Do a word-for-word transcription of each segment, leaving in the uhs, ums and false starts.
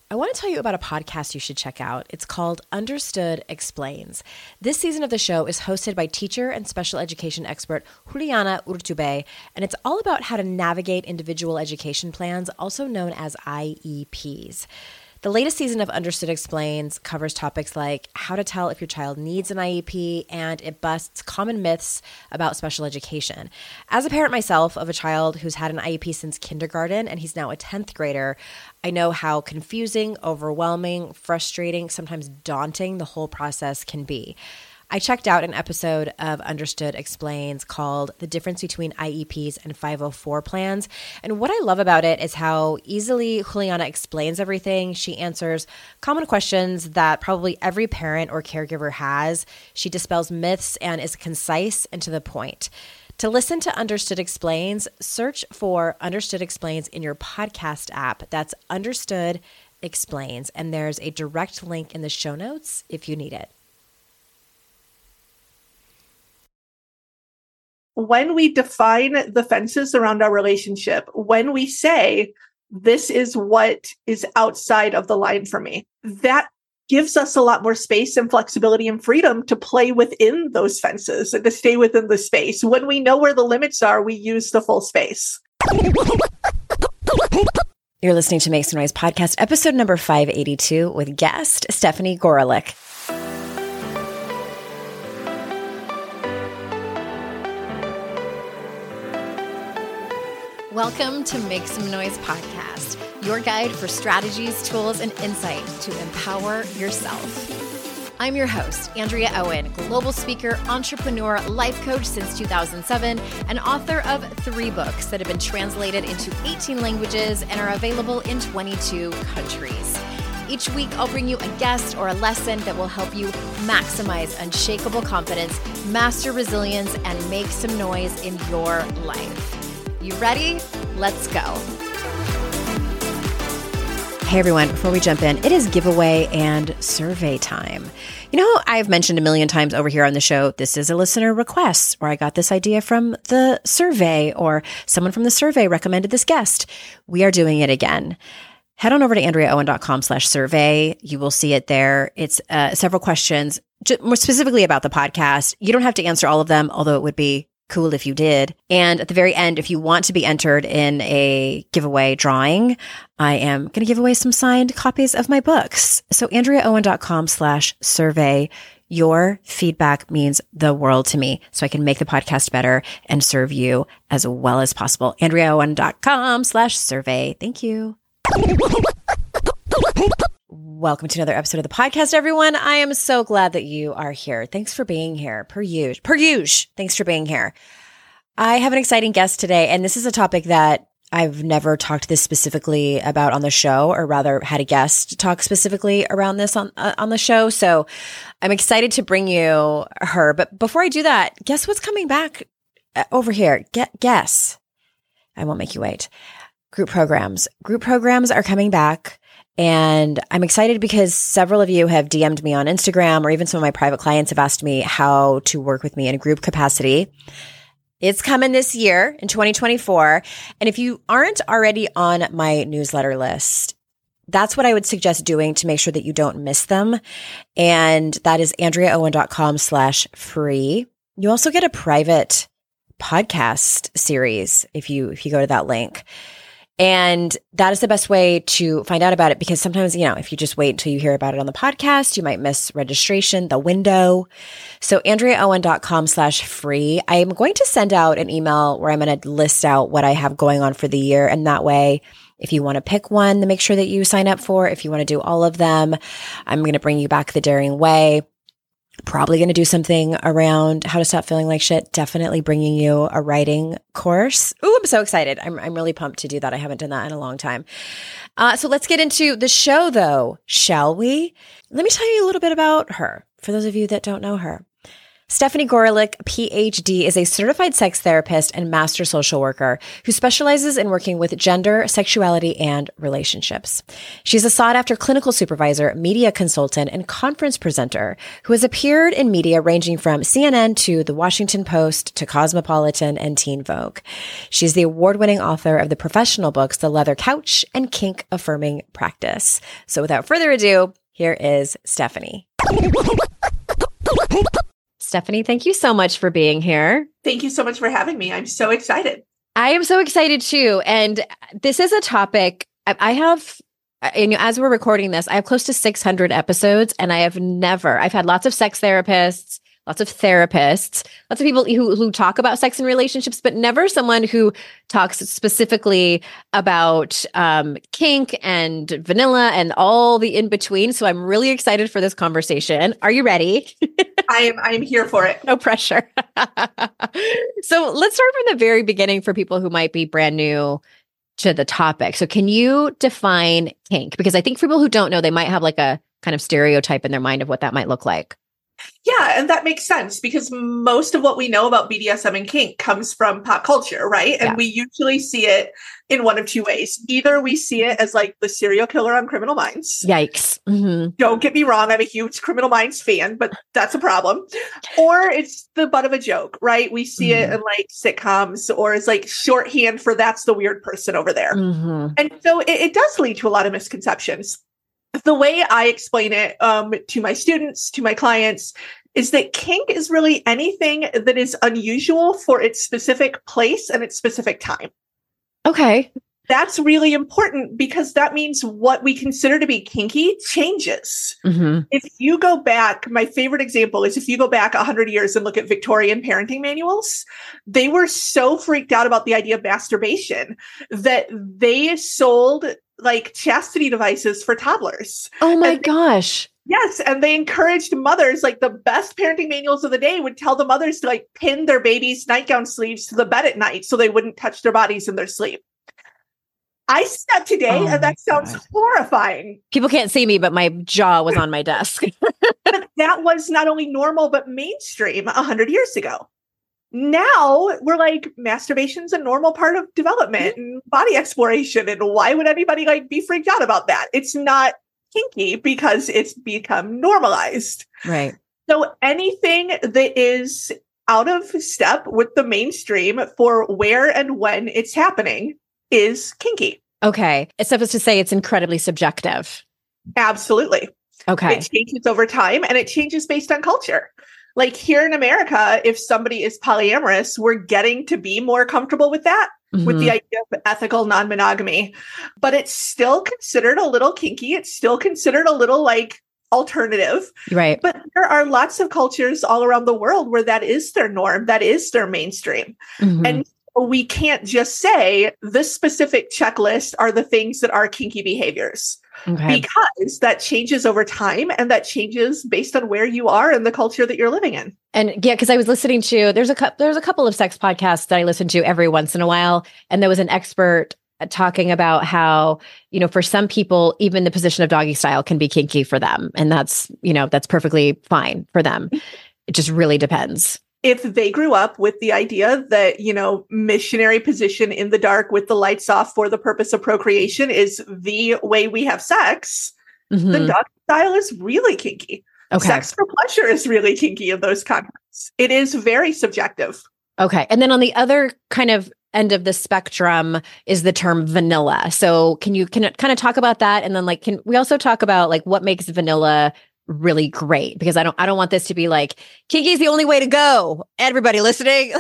I want to tell you about a podcast you should check out. It's called Understood Explains. This season of the show is hosted by teacher and special education expert Juliana Urtubey, and it's all about how to navigate individual education plans, also known as I E Ps. The latest season of Understood Explains covers topics like how to tell if your child needs an I E P, and it busts common myths about special education. As a parent myself of a child who's had an I E P since kindergarten, and he's now a tenth grader, I know how confusing, overwhelming, frustrating, sometimes daunting the whole process can be. I checked out an episode of Understood Explains called The Difference Between I E Ps and five oh four Plans. And what I love about it is how easily Juliana explains everything. She answers common questions that probably every parent or caregiver has. She dispels myths and is concise and to the point. To listen to Understood Explains, search for Understood Explains in your podcast app. That's Understood Explains. And there's a direct link in the show notes if you need it. When we define the fences around our relationship, when we say, this is what is outside of the line for me, that gives us a lot more space and flexibility and freedom to play within those fences and to stay within the space. When we know where the limits are, we use the full space. You're listening to Make Some Noise podcast, episode number five eighty-two with guest Stephanie Gorelick. Welcome to Make Some Noise podcast, your guide for strategies, tools, and insight to empower yourself. I'm your host, Andrea Owen, global speaker, entrepreneur, life coach since two thousand seven, and author of three books that have been translated into eighteen languages and are available in twenty-two countries. Each week, I'll bring you a guest or a lesson that will help you maximize unshakable confidence, master resilience, and make some noise in your life. You ready? Let's go. Hey everyone, before we jump in, it is giveaway and survey time. You know, I've mentioned a million times over here on the show, this is a listener request, or I got this idea from the survey, or someone from the survey recommended this guest. We are doing it again. Head on over to andreaowen.com slash survey. You will see it there. It's uh, several questions, more specifically about the podcast. You don't have to answer all of them, although it would be cool if you did. And at the very end, if you want to be entered in a giveaway drawing, I am going to give away some signed copies of my books. So andreaowen.com slash survey. Your feedback means the world to me, so I can make the podcast better and serve you as well as possible. andreaowen.com slash survey. Thank you. Welcome to another episode of the podcast, everyone. I am so glad that you are here. Thanks for being here. Per usual. Per usual. Thanks for being here. I have an exciting guest today, and this is a topic that I've never talked this specifically about on the show, or rather had a guest talk specifically around this on uh, on the show. So I'm excited to bring you her. But before I do that, guess what's coming back over here? Get, guess. I won't make you wait. Group programs. Group programs are coming back. And I'm excited because several of you have D M'd me on Instagram, or even some of my private clients have asked me how to work with me in a group capacity. It's coming this year in twenty twenty-four. And if you aren't already on my newsletter list, that's what I would suggest doing to make sure that you don't miss them. And that is andreaowen.com slash free. You also get a private podcast series if you, if you go to that link. And that is the best way to find out about it, because sometimes, you know, if you just wait until you hear about it on the podcast, you might miss registration, the window. So andreaowen.com slash free. I'm going to send out an email where I'm going to list out what I have going on for the year. And that way, if you want to pick one, then make sure that you sign up for. If you want to do all of them, I'm going to bring you back the Daring Way. Probably going to do something around how to stop feeling like shit. Definitely bringing you a writing course. Ooh, I'm so excited. I'm I'm really pumped to do that. I haven't done that in a long time. Uh, so let's get into the show though, shall we? Let me tell you a little bit about her, for those of you that don't know her. Stephanie Gorelick, P H D, is a certified sex therapist and master social worker who specializes in working with gender, sexuality, and relationships. She's a sought-after clinical supervisor, media consultant, and conference presenter who has appeared in media ranging from C N N to The Washington Post to Cosmopolitan and Teen Vogue. She's the award-winning author of the professional books The Leather Couch and Kink Affirming Practice. So without further ado, here is Stephanie. Stephanie, thank you so much for being here. Thank you so much for having me. I'm so excited. I am so excited too. And this is a topic I I have, and as we're recording this, I have close to six hundred episodes, and I have never, I've had lots of sex therapists, lots of therapists, lots of people who, who talk about sex and relationships, but never someone who talks specifically about um, kink and vanilla and all the in between. So I'm really excited for this conversation. Are you ready? I am I am here for it. No pressure. So let's start from the very beginning for people who might be brand new to the topic. So can you define kink? Because I think for people who don't know, they might have like a kind of stereotype in their mind of what that might look like. Yeah, and that makes sense because most of what we know about B D S M and kink comes from pop culture, right? And yeah. we usually see it in one of two ways. Either we see it as like the serial killer on Criminal Minds. Yikes. Mm-hmm. Don't get me wrong, I'm a huge Criminal Minds fan, but that's a problem. Or it's the butt of a joke, right? We see mm-hmm. it in like sitcoms, or it's like shorthand for that's the weird person over there. Mm-hmm. And so it, it does lead to a lot of misconceptions. The way I explain it um, to my students, to my clients, is that kink is really anything that is unusual for its specific place and its specific time. Okay. That's really important because that means what we consider to be kinky changes. Mm-hmm. If you go back, my favorite example is if you go back one hundred years and look at Victorian parenting manuals, they were so freaked out about the idea of masturbation that they sold like chastity devices for toddlers. Oh my and gosh. Yes. And they encouraged mothers, like the best parenting manuals of the day would tell the mothers to like pin their baby's nightgown sleeves to the bed at night so they wouldn't touch their bodies in their sleep. I see that today, oh and that sounds God. horrifying. People can't see me, but my jaw was on my desk. But that was not only normal, but mainstream one hundred years ago. Now we're like, masturbation's a normal part of development and body exploration. And why would anybody like be freaked out about that? It's not kinky because it's become normalized. Right. So anything that is out of step with the mainstream for where and when it's happening is kinky. Okay. It's supposed to say it's incredibly subjective. Absolutely. Okay. It changes over time and it changes based on culture. Like here in America, if somebody is polyamorous, we're getting to be more comfortable with that, mm-hmm. with the idea of ethical non-monogamy. But it's still considered a little kinky. It's still considered a little like alternative. Right. But there are lots of cultures all around the world where that is their norm. That is their mainstream. Mm-hmm. And we can't just say this specific checklist are the things that are kinky behaviors. Okay. Because that changes over time and that changes based on where you are and the culture that you're living in. And yeah, because I was listening to, there's a, cu- there's a couple of sex podcasts that I listen to every once in a while. And there was an expert talking about how, you know, for some people, even the position of doggy style can be kinky for them. And that's, you know, that's perfectly fine for them. It just really depends. If they grew up with the idea that, you know, missionary position in the dark with the lights off for the purpose of procreation is the way we have sex, mm-hmm. then doggy style is really kinky. Okay. Sex for pleasure is really kinky in those contexts. It is very subjective. Okay. And then on the other kind of end of the spectrum is the term vanilla. So can you can kind of talk about that? And then like, can we also talk about like what makes vanilla really great? Because I don't, I don't want this to be like kinky is the only way to go. Everybody listening.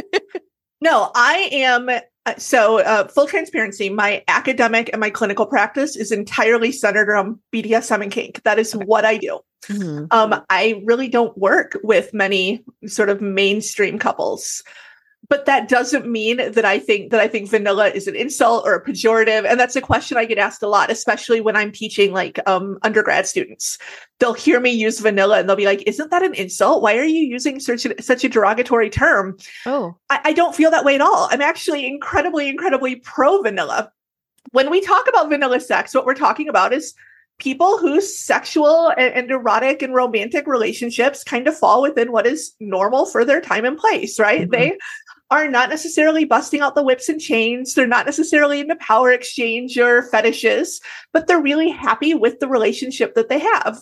No, I am. Uh, so uh, full transparency, my academic and my clinical practice is entirely centered around B D S M and kink. That is what I do. Mm-hmm. Um, I really don't work with many sort of mainstream couples. But that doesn't mean that I think that I think vanilla is an insult or a pejorative. And that's a question I get asked a lot, especially when I'm teaching like um, undergrad students. They'll hear me use vanilla and they'll be like, isn't that an insult? Why are you using such a, such a derogatory term? Oh, I, I don't feel that way at all. I'm actually incredibly, incredibly pro vanilla. When we talk about vanilla sex, what we're talking about is people whose sexual and, and erotic and romantic relationships kind of fall within what is normal for their time and place, right? Mm-hmm. They are not necessarily busting out the whips and chains. They're not necessarily into power exchange or fetishes, but they're really happy with the relationship that they have.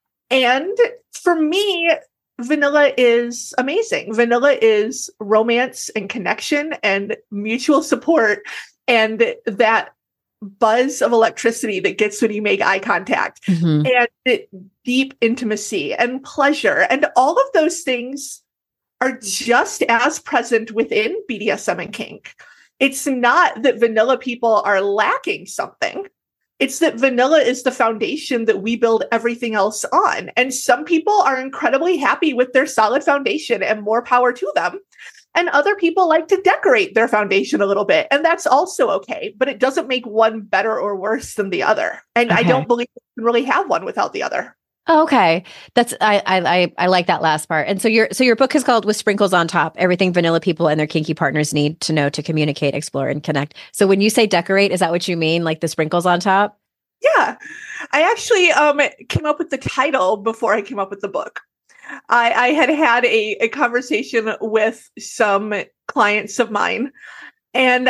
And for me, vanilla is amazing. Vanilla is romance and connection and mutual support and that buzz of electricity that gets when you make eye contact mm-hmm. and it, deep intimacy and pleasure. And all of those things are just as present within B D S M and kink. It's not that vanilla people are lacking something. It's that vanilla is the foundation that we build everything else on. And some people are incredibly happy with their solid foundation and more power to them. And other people like to decorate their foundation a little bit. And that's also okay. But it doesn't make one better or worse than the other. And okay. I don't believe you can really have one without the other. Oh, okay. That's I, I I like that last part. And so your so your book is called With Sprinkles on Top: Everything Vanilla People and Their Kinky Partners Need to Know to Communicate, Explore, and Connect. So when you say decorate, is that what you mean? Like the sprinkles on top? Yeah. I actually um came up with the title before I came up with the book. I, I had had a, a conversation with some clients of mine. And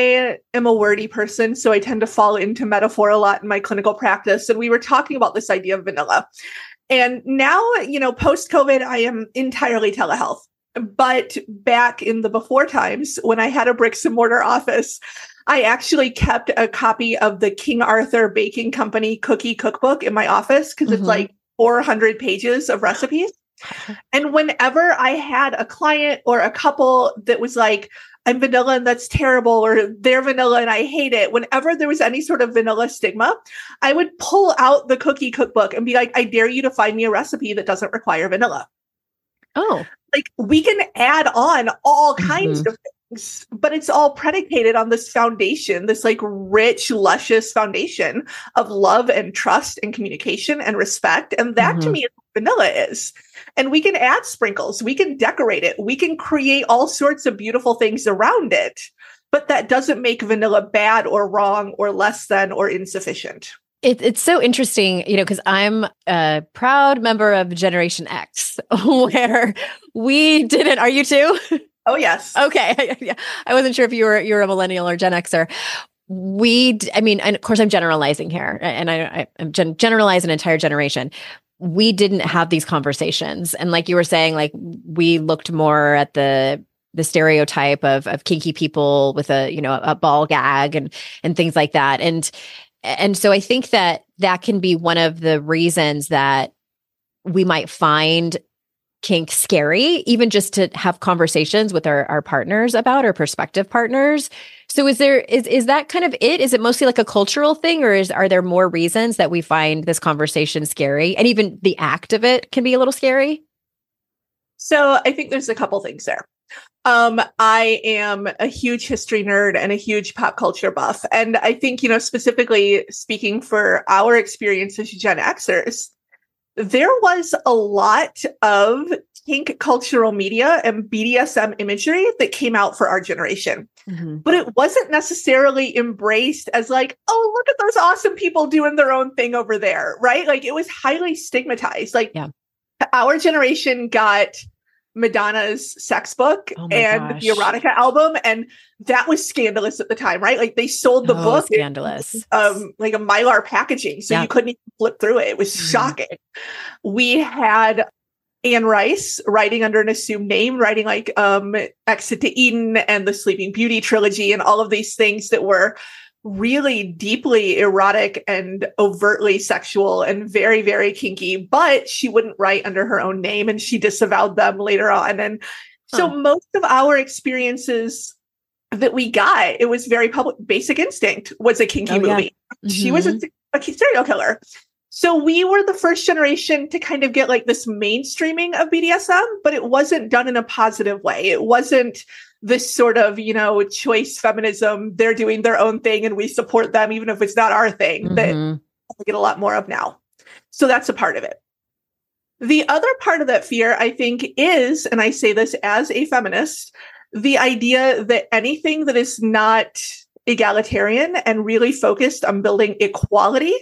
I am a wordy person, so I tend to fall into metaphor a lot in my clinical practice. And we were talking about this idea of vanilla. And now, you know, post-COVID, I am entirely telehealth. But back in the before times, when I had a bricks and mortar office, I actually kept a copy of the King Arthur Baking Company cookie cookbook in my office because mm-hmm. it's like four hundred pages of recipes. And whenever I had a client or a couple that was like, I'm vanilla and that's terrible, or they're vanilla and I hate it. Whenever there was any sort of vanilla stigma, I would pull out the cookie cookbook and be like, I dare you to find me a recipe that doesn't require vanilla. Oh, like we can add on all kinds mm-hmm. of things, but it's all predicated on this foundation, this like rich, luscious foundation of love and trust and communication and respect. And that mm-hmm. to me is what vanilla is. And we can add sprinkles, we can decorate it, we can create all sorts of beautiful things around it, but that doesn't make vanilla bad or wrong or less than or insufficient. It, it's so interesting, you know, because I'm a proud member of Generation X, where we didn't. Are you too? Oh, yes. Okay. Yeah. I wasn't sure if you were you're a millennial or Gen Xer. We, I mean, and of course, I'm generalizing here, and I, I I'm gen- generalize an entire generation. We didn't have these conversations. And like you were saying, like we looked more at the the stereotype of of kinky people with a, you know, a ball gag and and things like that. And and so I think that that can be one of the reasons that we might find kink scary, even just to have conversations with our, our partners about, our prospective partners. So is there, is, is that kind of it? Is it mostly like a cultural thing, or is, are there more reasons that we find this conversation scary, and even the act of it can be a little scary? So I think there's a couple things there. Um, I am a huge history nerd and a huge pop culture buff. And I think, you know, specifically speaking for our experience as Gen Xers, there was a lot of kink cultural media and B D S M imagery that came out for our generation. Mm-hmm. But it wasn't necessarily embraced as like, oh, look at those awesome people doing their own thing over there, right? Like it was highly stigmatized. Like yeah. Our generation got Madonna's sex book oh and gosh. the erotica album, and that was scandalous at the time, right? Like they sold the oh, book scandalous in, um like a Mylar packaging, so yeah. you couldn't even flip through it. It was mm. shocking. We had Anne Rice writing under an assumed name, writing like um Exit to Eden and the Sleeping Beauty trilogy and all of these things that were really deeply erotic and overtly sexual and very, very kinky, but she wouldn't write under her own name and she disavowed them later on. And so huh. most of our experiences that we got, it was very public. Basic Instinct was a kinky oh, movie. Yeah. Mm-hmm. She was a, a serial killer. So we were the first generation to kind of get like this mainstreaming of B D S M, but it wasn't done in a positive way. It wasn't this sort of, you know, choice feminism. They're doing their own thing and we support them, even if it's not our thing, mm-hmm. that we get a lot more of now. So that's a part of it. The other part of that fear, I think, is, and I say this as a feminist, the idea that anything that is not egalitarian and really focused on building equality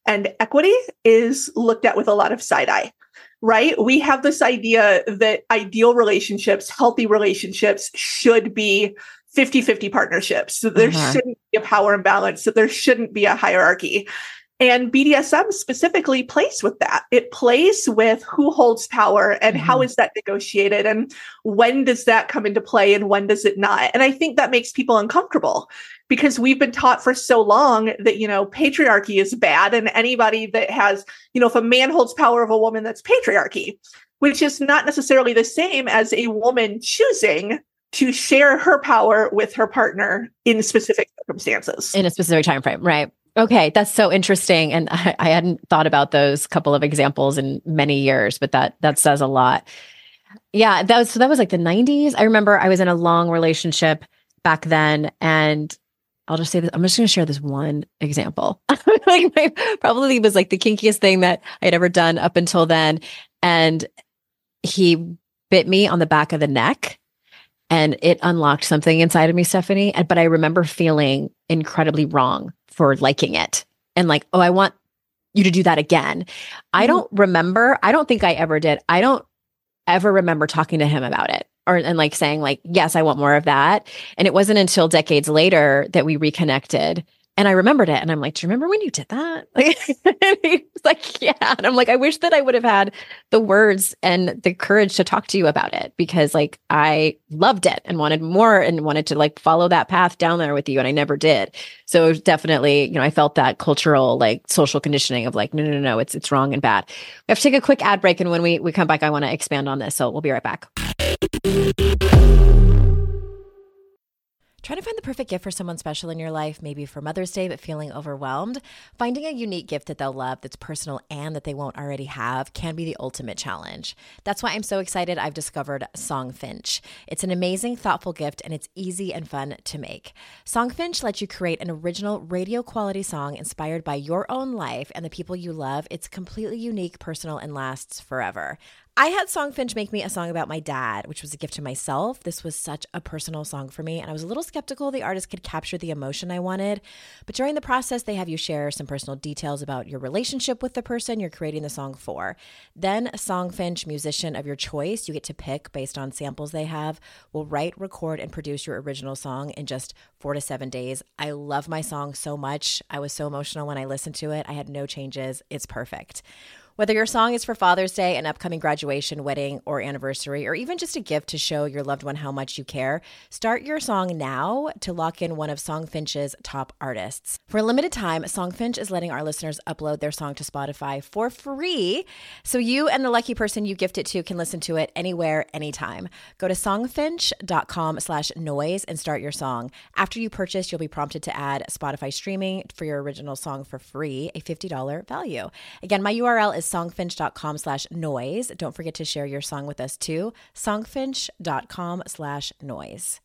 And equity is looked at with a lot of side eye, right? We have this idea that ideal relationships, healthy relationships should be fifty-fifty partnerships. So there uh-huh. shouldn't be a power imbalance. So there shouldn't be a hierarchy. And B D S M specifically plays with that. It plays with who holds power and mm-hmm. how is that negotiated and when does that come into play and when does it not? And I think that makes people uncomfortable because we've been taught for so long that, you know, patriarchy is bad and anybody that has, you know, if a man holds power of a woman, that's patriarchy, which is not necessarily the same as a woman choosing to share her power with her partner in specific circumstances. In a specific time frame, right? Okay, that's so interesting. And I, I hadn't thought about those couple of examples in many years, but that that says a lot. Yeah, that was so that was like the nineties. I remember I was in a long relationship back then, and I'll just say this. I'm just going to share this one example. Like my, probably was like the kinkiest thing that I had ever done up until then. And he bit me on the back of the neck. And it unlocked something inside of me, Stephanie. But I remember feeling incredibly wrong for liking it. And like, oh, I want you to do that again. Mm-hmm. I don't remember. I don't think I ever did. I don't ever remember talking to him about it or and like saying like, yes, I want more of that. And it wasn't until decades later that we reconnected. And I remembered it. And I'm like, do you remember when you did that? Like, and he was like, yeah. And I'm like, I wish that I would have had the words and the courage to talk to you about it because like I loved it and wanted more and wanted to like follow that path down there with you. And I never did. So it was definitely, you know, I felt that cultural, like social conditioning of like, no, no, no, no, it's, it's wrong and bad. We have to take a quick ad break. And when we, we come back, I want to expand on this. So we'll be right back. Trying to find the perfect gift for someone special in your life, maybe for Mother's Day, but feeling overwhelmed? Finding a unique gift that they'll love, that's personal and that they won't already have can be the ultimate challenge. That's why I'm so excited I've discovered Songfinch. It's an amazing, thoughtful gift, and it's easy and fun to make. Songfinch lets you create an original radio quality song inspired by your own life and the people you love. It's completely unique, personal, and lasts forever. I had Songfinch make me a song about my dad, which was a gift to myself. This was such a personal song for me, and I was a little skeptical the artist could capture the emotion I wanted. But during the process, they have you share some personal details about your relationship with the person you're creating the song for. Then a Songfinch musician of your choice, you get to pick based on samples they have, will write, record, and produce your original song in just four to seven days. I love my song so much. I was so emotional when I listened to it. I had no changes. It's perfect. Whether your song is for Father's Day, an upcoming graduation, wedding, or anniversary, or even just a gift to show your loved one how much you care, start your song now to lock in one of Songfinch's top artists. For a limited time, Songfinch is letting our listeners upload their song to Spotify for free, so you and the lucky person you gift it to can listen to it anywhere, anytime. Go to songfinch.com slash noise and start your song. After you purchase, you'll be prompted to add Spotify streaming for your original song for free, a fifty dollars value. Again, my U R L is songfinch.com slash noise. Don't forget to share your song with us too. Songfinch.com slash noise.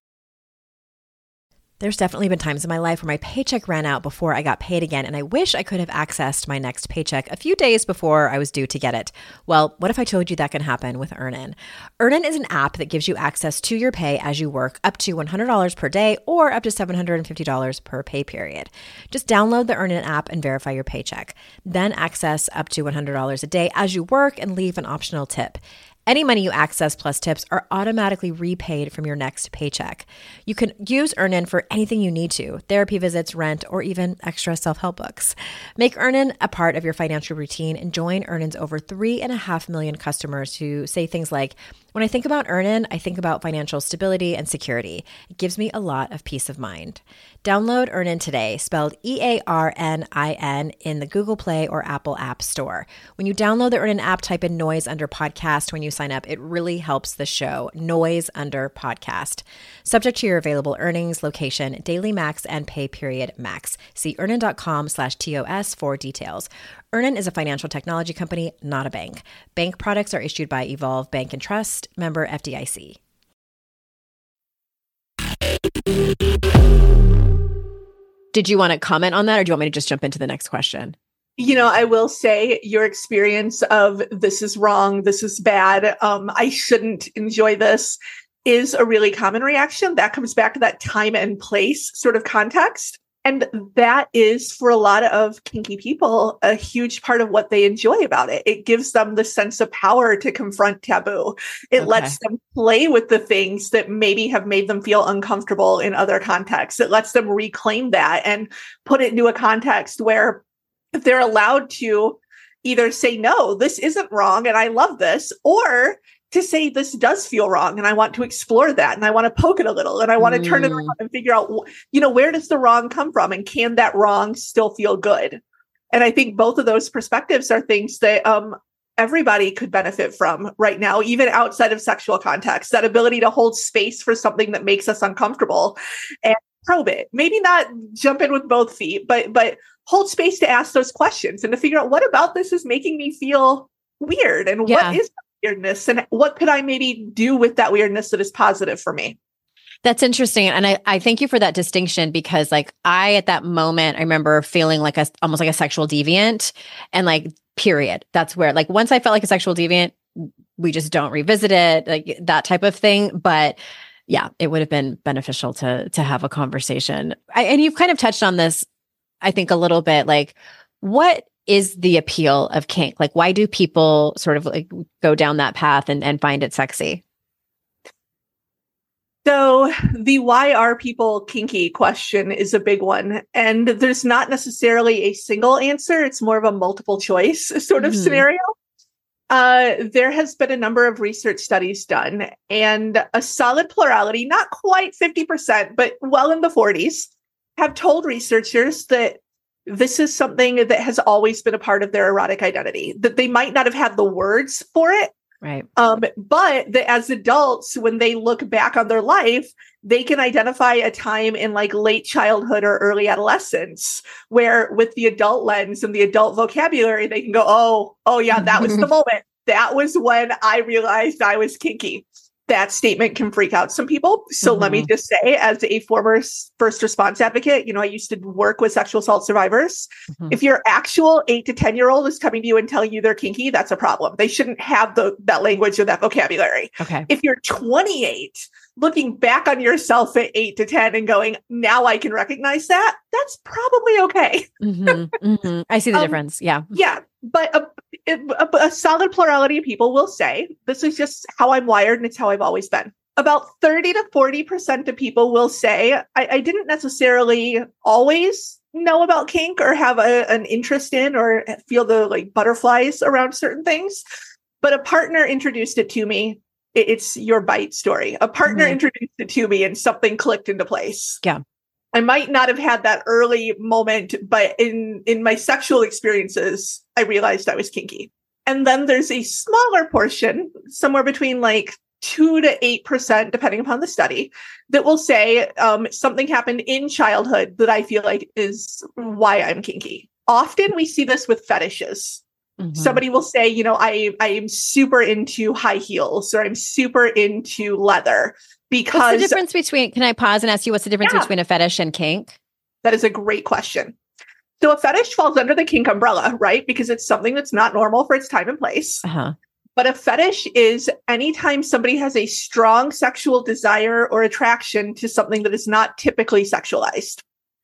There's definitely been times in my life where my paycheck ran out before I got paid again, and I wish I could have accessed my next paycheck a few days before I was due to get it. Well, what if I told you that can happen with Earnin? Earnin is an app that gives you access to your pay as you work up to one hundred dollars per day or up to seven hundred fifty dollars per pay period. Just download the Earnin app and verify your paycheck. Then access up to one hundred dollars a day as you work and leave an optional tip. Any money you access plus tips are automatically repaid from your next paycheck. You can use Earnin for anything you need to, therapy visits, rent, or even extra self-help books. Make Earnin a part of your financial routine and join Earnin's over three and a half million customers who say things like, when I think about Earnin, I think about financial stability and security. It gives me a lot of peace of mind. Download Earnin today, spelled E A R N I N, in the Google Play or Apple App Store. When you download the Earnin app, type in Noise under podcast when you sign up. It really helps the show. Noise under podcast. Subject to your available earnings, location, daily max, and pay period max. See earnin.com slash TOS for details. Earnin is a financial technology company, not a bank. Bank products are issued by Evolve Bank and Trust, member F D I C. Did you want to comment on that, or do you want me to just jump into the next question? You know, I will say your experience of this is wrong, this is bad, um, I shouldn't enjoy this is a really common reaction. That comes back to that time and place sort of context. And that is, for a lot of kinky people, a huge part of what they enjoy about it. It gives them the sense of power to confront taboo. It Okay. lets them play with the things that maybe have made them feel uncomfortable in other contexts. It lets them reclaim that and put it into a context where if they're allowed to either say, no, this isn't wrong and I love this, or to say this does feel wrong and I want to explore that and I want to poke it a little and I want to Mm. turn it around and figure out, you know, where does the wrong come from and can that wrong still feel good? And I think both of those perspectives are things that um, everybody could benefit from right now, even outside of sexual context, that ability to hold space for something that makes us uncomfortable and probe it. Maybe not jump in with both feet, but but hold space to ask those questions and to figure out what about this is making me feel weird and Yeah. what is weirdness and what could I maybe do with that weirdness that is positive for me. That's interesting. And I, I thank you for that distinction because like I, at that moment, I remember feeling like a, almost like a sexual deviant and like, period. That's where like, once I felt like a sexual deviant, we just don't revisit it, like that type of thing. But yeah, it would have been beneficial to, to have a conversation. I, and you've kind of touched on this, I think a little bit, like what is the appeal of kink? Like, why do people sort of like go down that path and, and find it sexy? So the why are people kinky question is a big one. And there's not necessarily a single answer. It's more of a multiple choice sort of Mhm. scenario. Uh, there has been a number of research studies done and a solid plurality, not quite fifty percent, but well in the forties, have told researchers that this is something that has always been a part of their erotic identity, that they might not have had the words for it. Right. Um, but that as adults, when they look back on their life, they can identify a time in like late childhood or early adolescence where with the adult lens and the adult vocabulary, they can go, oh, oh yeah, that was the moment. That was when I realized I was kinky. That statement can freak out some people. So Mm-hmm. let me just say, as a former first response advocate, you know, I used to work with sexual assault survivors. Mm-hmm. If your actual eight to ten year old is coming to you and telling you they're kinky, that's a problem. They shouldn't have the that language or that vocabulary. Okay. If you're twenty-eight, looking back on yourself at eight to ten and going, now I can recognize that, that's probably okay. Mm-hmm. Mm-hmm. I see the Um, difference. Yeah. Yeah. But a, a, a solid plurality of people will say, this is just how I'm wired and it's how I've always been. About thirty to forty percent of people will say, I, I didn't necessarily always know about kink or have a, an interest in or feel the like butterflies around certain things, but a partner introduced it to me. It, it's your bite story. A partner Mhm. introduced it to me and something clicked into place. Yeah. I might not have had that early moment, but in, in my sexual experiences, I realized I was kinky. And then there's a smaller portion, somewhere between like two to eight percent, depending upon the study, that will say um, something happened in childhood that I feel like is why I'm kinky. Often we see this with fetishes. Mhm. Somebody will say, you know, I, I am super into high heels or I'm super into leather because What's the difference between, can I pause and ask you, what's the difference Yeah. between a fetish and kink? that is a great question. So a fetish falls under the kink umbrella, right? Because it's something that's not normal for its time and place. Uh-huh. But a fetish is anytime somebody has a strong sexual desire or attraction to something that is not typically sexualized.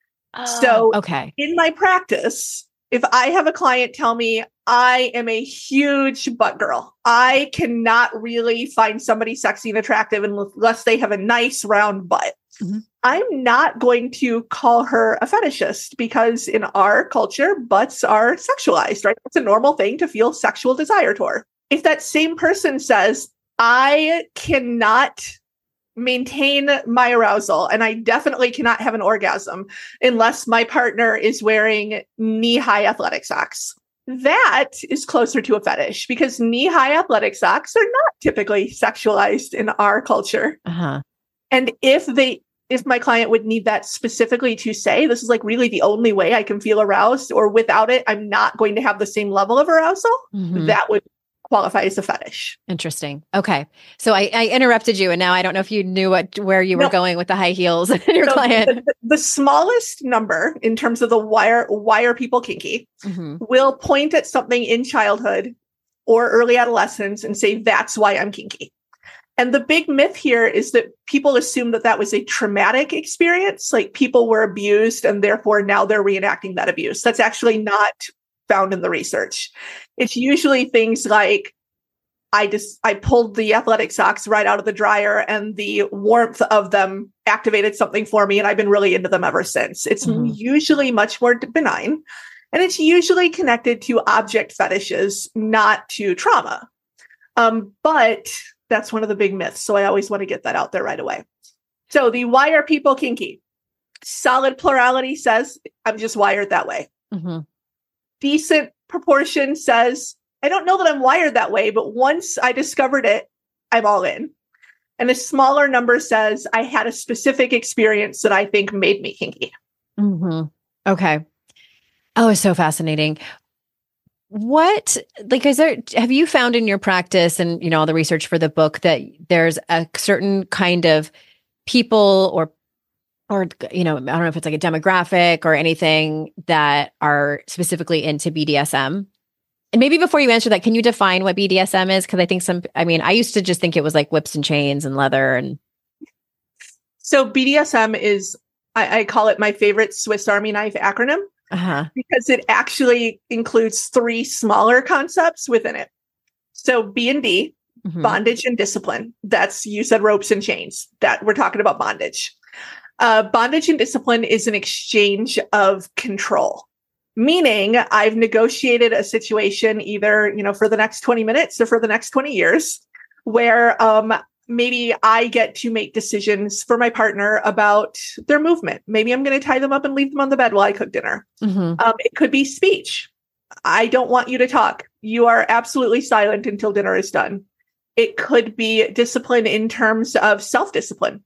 So okay. in my practice, if I have a client tell me I am a huge butt girl, I cannot really find somebody sexy and attractive unless they have a nice round butt. Mm-hmm. I'm not going to call her a fetishist because in our culture, butts are sexualized, right? It's a normal thing to feel sexual desire toward. If that same person says, I cannot maintain my arousal and I definitely cannot have an orgasm unless my partner is wearing knee-high athletic socks, that is closer to a fetish because knee-high athletic socks are not typically sexualized in our culture. Uh-huh. And if they, if my client would need that specifically to say, this is like really the only way I can feel aroused, or without it, I'm not going to have the same level of arousal, Mhm. that would qualify as a fetish. Interesting. Okay. So I, I interrupted you and now I don't know if you knew what, where you were No. going with the high heels and your So client. the, the smallest number in terms of the why are, why are people kinky Mhm. will point at something in childhood or early adolescence and say, that's why I'm kinky. And the big myth here is that people assume that that was a traumatic experience, like people were abused and therefore now they're reenacting that abuse. That's actually not found in the research. It's usually things like, I just, I pulled the athletic socks right out of the dryer and the warmth of them activated something for me. And I've been really into them ever since. It's mm-hmm. usually much more benign, and it's usually connected to object fetishes, not to trauma. Um, but that's one of the big myths. So I always want to get that out there right away. So the why are people kinky? Solid plurality says, I'm just wired that way. Mm-hmm. Decent proportion says, I don't know that I'm wired that way, but once I discovered it, I'm all in. And a smaller number says, I had a specific experience that I think made me kinky. Mm-hmm. Okay. Oh, it's so fascinating. What, like, is there, have you found in your practice and, you know, all the research for the book that there's a certain kind of people or, or, you know, I don't know if it's like a demographic or anything that are specifically into B D S M? And maybe before you answer that, can you define what B D S M is? Because I think some, I mean, I used to just think it was like whips and chains and leather. And so B D S M is, I, I call it my favorite Swiss Army knife acronym. Uh-huh. Because it actually includes three smaller concepts within it. So B and D, mm-hmm. bondage and discipline. That's, you said ropes and chains. That we're talking about bondage. Uh, bondage and discipline is an exchange of control. Meaning I've negotiated a situation either, you know, for the next twenty minutes or for the next twenty years where um, maybe I get to make decisions for my partner about their movement. Maybe I'm going to tie them up and leave them on the bed while I cook dinner. Mm-hmm. Um, it could be speech. I don't want you to talk. You are absolutely silent until dinner is done. It could be discipline in terms of self-discipline.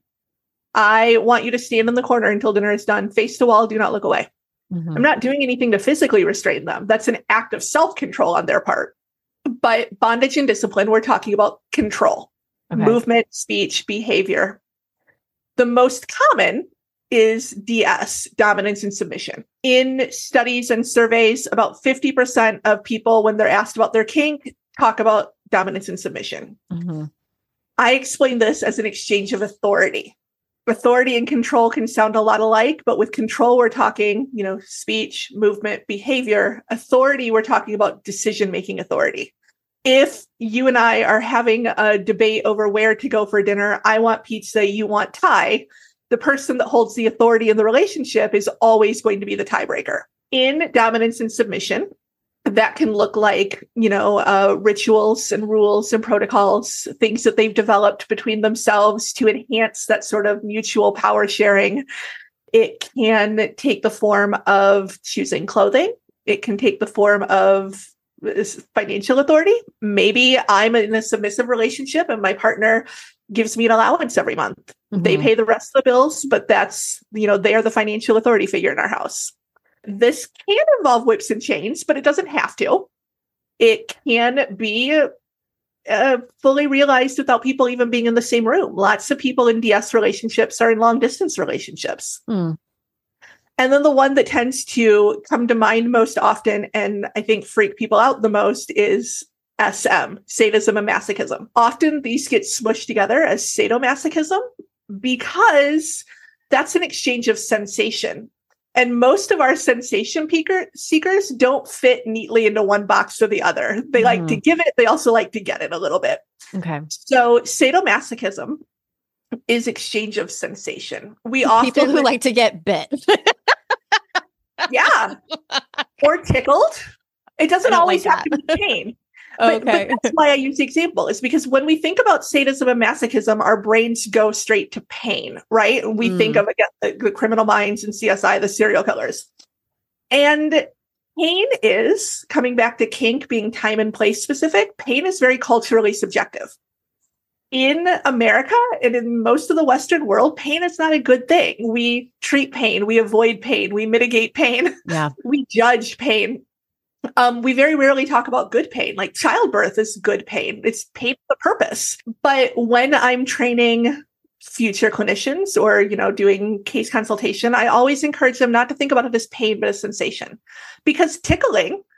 I want you to stand in the corner until dinner is done. Face the wall. Do not look away. Mm-hmm. I'm not doing anything to physically restrain them. That's an act of self-control on their part. But bondage and discipline, we're talking about control. Okay. Movement, speech, behavior. The most common is D S, dominance and submission. In studies and surveys, about fifty percent of people, when they're asked about their kink, talk about dominance and submission. Mm-hmm. I explain this as an exchange of authority. Authority and control can sound a lot alike, but with control, we're talking, you know, speech, movement, behavior. Authority, we're talking about decision-making authority. If you and I are having a debate over where to go for dinner, I want pizza, you want Thai, the person that holds the authority in the relationship is always going to be the tiebreaker. In dominance and submission, that can look like, you know, uh, rituals and rules and protocols, things that they've developed between themselves to enhance that sort of mutual power sharing. It can take the form of choosing clothing. It can take the form of financial authority. Maybe I'm in a submissive relationship and my partner gives me an allowance every month. Mm-hmm. They pay the rest of the bills, but that's, you know, they are the financial authority figure in our house. This can involve whips and chains, but it doesn't have to. It can be uh, fully realized without people even being in the same room. Lots of people in D S relationships are in long distance relationships. Mm. And then the one that tends to come to mind most often, and I think freak people out the most, is S M, sadism and masochism. Often these get smushed together as sadomasochism because that's an exchange of sensation. And most of our sensation peaker- seekers don't fit neatly into one box or the other. They mm-hmm. like to give it. They also like to get it a little bit. Okay. So sadomasochism is exchange of sensation. We often people who like to get bit. Yeah. Or tickled. It doesn't always like have to be pain. But, okay. but that's why I use the example, is because when we think about sadism and masochism, our brains go straight to pain, right? We mm. think of, again, the, the Criminal Minds and C S I, the serial killers. And pain is, coming back to kink being time and place specific, pain is very culturally subjective. In America and in most of the Western world, pain is not a good thing. We treat pain, we avoid pain, we mitigate pain, yeah. we judge pain. Um, we very rarely talk about good pain. Like childbirth is good pain. It's pain with a purpose. But when I'm training future clinicians or, you know, doing case consultation, I always encourage them not to think about it as pain, but as sensation. Because tickling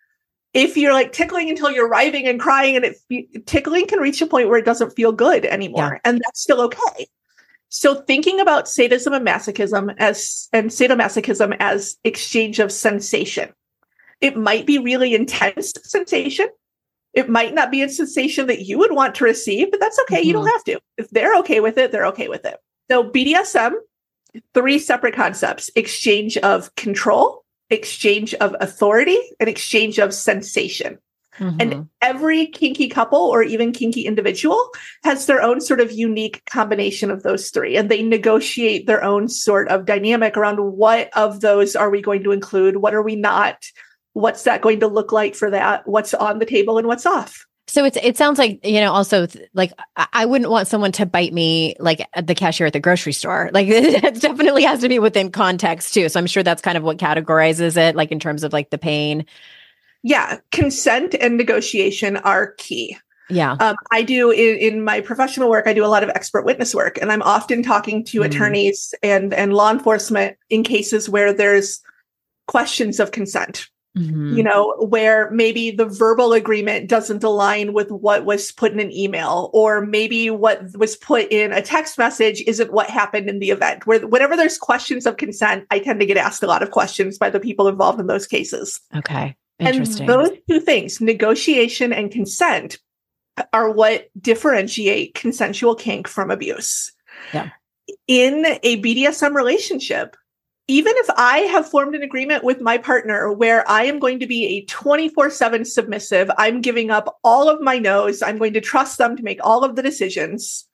If you're like tickling until you're writhing and crying, and it tickling can reach a point where it doesn't feel good anymore, yeah. and that's still okay. So thinking about sadism and masochism as and sadomasochism as exchange of sensation. It might be really intense sensation. It might not be a sensation that you would want to receive, but that's okay. Mm-hmm. You don't have to. If they're okay with it, they're okay with it. So B D S M, three separate concepts: exchange of control, exchange of authority, and exchange of sensation. Mm-hmm. And every kinky couple or even kinky individual has their own sort of unique combination of those three. And they negotiate their own sort of dynamic around what of those are we going to include? What are we not? What's that going to look like for that? What's on the table and what's off? So it's it sounds like, you know, also th- like I wouldn't want someone to bite me like at the cashier at the grocery store. Like it definitely has to be within context too. So I'm sure that's kind of what categorizes it, like in terms of like the pain. Yeah. Consent and negotiation are key. Yeah. Um, I do in, in my professional work, I do a lot of expert witness work, and I'm often talking to mm-hmm. attorneys and, and law enforcement in cases where there's questions of consent. Mm-hmm. You know, where maybe the verbal agreement doesn't align with what was put in an email, or maybe what was put in a text message isn't what happened in the event. Where whenever there's questions of consent, I tend to get asked a lot of questions by the people involved in those cases. Okay. Interesting. And those two things, negotiation and consent, are what differentiate consensual kink from abuse. Yeah. In a B D S M relationship, even if I have formed an agreement with my partner where I am going to be a twenty-four seven submissive, I'm giving up all of my no's, I'm going to trust them to make all of the decisions.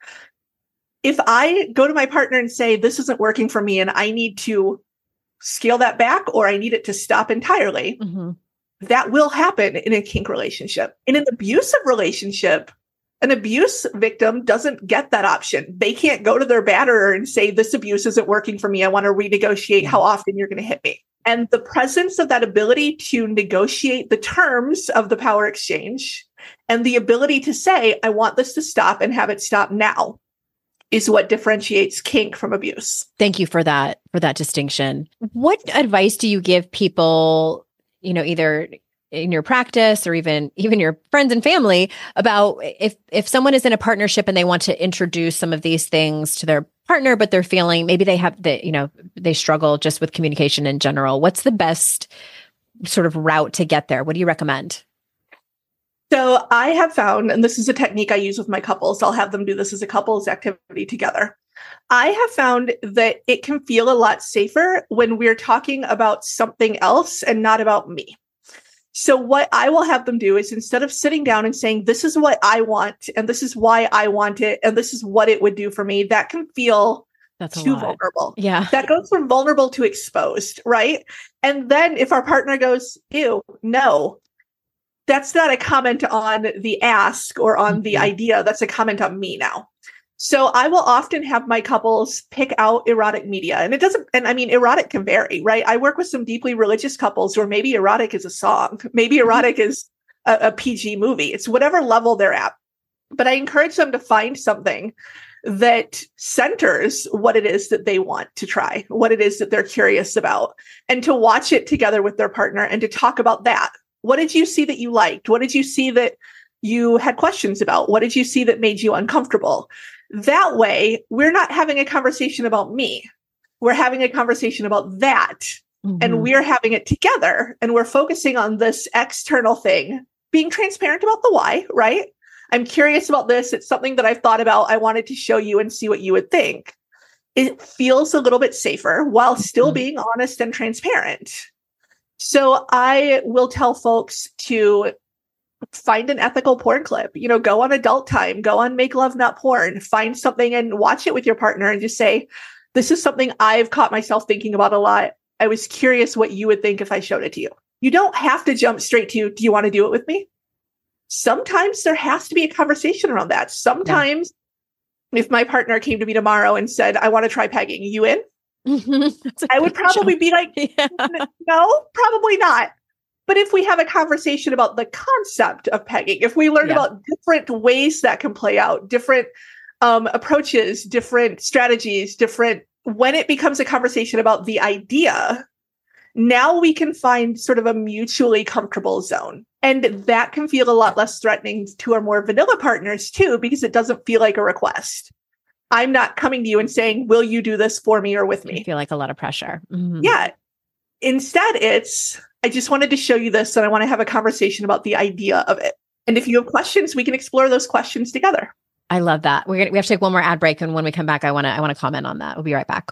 If I go to my partner and say, this isn't working for me and I need to scale that back, or I need it to stop entirely, mm-hmm. that will happen in a kink relationship. In an abusive relationship, an abuse victim doesn't get that option. They can't go to their batterer and say, this abuse isn't working for me. I want to renegotiate how often you're going to hit me. And the presence of that ability to negotiate the terms of the power exchange and the ability to say, I want this to stop and have it stop now, is what differentiates kink from abuse. Thank you for that, for that distinction. What advice do you give people, you know, either in your practice or even even your friends and family, about if if someone is in a partnership and they want to introduce some of these things to their partner, but they're feeling maybe they have the, you know, they struggle just with communication in general? What's the best sort of route to get there? What do you recommend? So I have found, and this is a technique I use with my couples, I'll have them do this as a couples activity together. I have found that it can feel a lot safer when we're talking about something else and not about me. So what I will have them do is, instead of sitting down and saying, this is what I want, and this is why I want it, and this is what it would do for me, that can feel That's too vulnerable. Yeah. That goes from vulnerable to exposed, right? And then if our partner goes, ew, no, that's not a comment on the ask or on mm-hmm. the idea. That's a comment on me now. So I will often have my couples pick out erotic media, and it doesn't, and I mean, erotic can vary, right? I work with some deeply religious couples where maybe erotic is a song, maybe erotic is a, a P G movie. It's whatever level they're at. But I encourage them to find something that centers what it is that they want to try, what it is that they're curious about, and to watch it together with their partner and to talk about that. What did you see that you liked? What did you see that you had questions about? What did you see that made you uncomfortable? That way, we're not having a conversation about me. We're having a conversation about that. Mm-hmm. And we're having it together. And we're focusing on this external thing, being transparent about the why, right? I'm curious about this. It's something that I've thought about. I wanted to show you and see what you would think. It feels a little bit safer while still mm-hmm. being honest and transparent. So I will tell folks to find an ethical porn clip, you know, go on Adult Time, go on Make Love Not Porn, find something and watch it with your partner and just say, this is something I've caught myself thinking about a lot. I was curious what you would think if I showed it to you. You don't have to jump straight to, do you want to do it with me? Sometimes there has to be a conversation around that. Sometimes yeah. if my partner came to me tomorrow and said, I want to try pegging, you in? I would probably be like, yeah. no, probably not. But if we have a conversation about the concept of pegging, if we learn yeah. about different ways that can play out, different um, approaches, different strategies, different, when it becomes a conversation about the idea, Now we can find sort of a mutually comfortable zone. And that can feel a lot less threatening to our more vanilla partners too, because it doesn't feel like a request. I'm not coming to you and saying, will you do this for me or with me? I feel like a lot of pressure. Mm-hmm. Yeah. Instead, it's, I just wanted to show you this and I want to have a conversation about the idea of it. And if you have questions, we can explore those questions together. I love that. We're gonna, we have to take one more ad break. And when we come back, I want to, I want to comment on that. We'll be right back.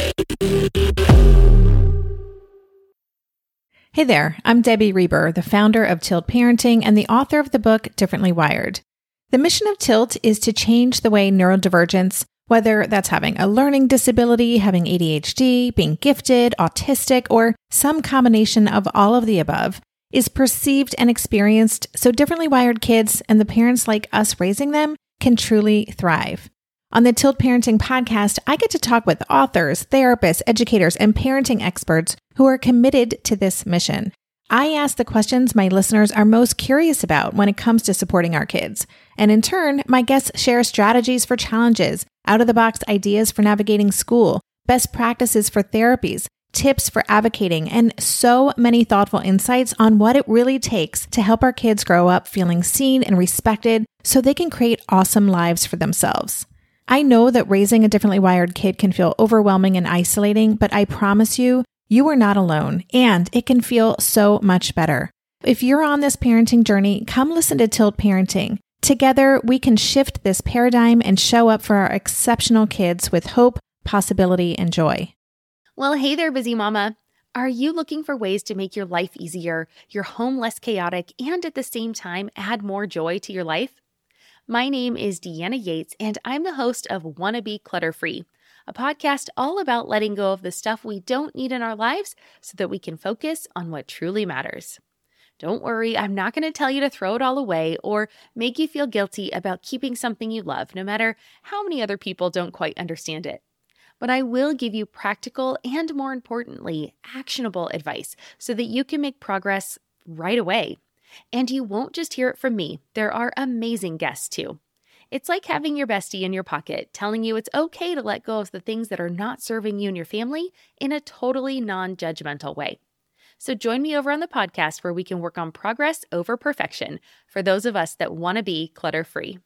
Hey there, I'm Debbie Reber, the founder of Tilt Parenting and the author of the book Differently Wired. The mission of Tilt is to change the way neurodivergence, whether that's having a learning disability, having A D H D, being gifted, autistic, or some combination of all of the above, is perceived and experienced so differently wired kids and the parents like us raising them can truly thrive. On the Tilt Parenting podcast, I get to talk with authors, therapists, educators, and parenting experts who are committed to this mission. I ask the questions my listeners are most curious about when it comes to supporting our kids. And in turn, my guests share strategies for challenges, out-of-the-box ideas for navigating school, best practices for therapies, tips for advocating, and so many thoughtful insights on what it really takes to help our kids grow up feeling seen and respected so they can create awesome lives for themselves. I know that raising a differently wired kid can feel overwhelming and isolating, but I promise you, you are not alone, and it can feel so much better. If you're on this parenting journey, come listen to Tilt Parenting. Together, we can shift this paradigm and show up for our exceptional kids with hope, possibility, and joy. Well, hey there, busy mama. Are you looking for ways to make your life easier, your home less chaotic, and at the same time add more joy to your life? My name is Deanna Yates, and I'm the host of Wanna Be Clutter Free, a podcast all about letting go of the stuff we don't need in our lives so that we can focus on what truly matters. Don't worry, I'm not going to tell you to throw it all away or make you feel guilty about keeping something you love, no matter how many other people don't quite understand it. But I will give you practical and, more importantly, actionable advice so that you can make progress right away. And you won't just hear it from me. There are amazing guests too. It's like having your bestie in your pocket telling you it's okay to let go of the things that are not serving you and your family in a totally non-judgmental way. So join me over on the podcast where we can work on progress over perfection for those of us that want to be clutter-free.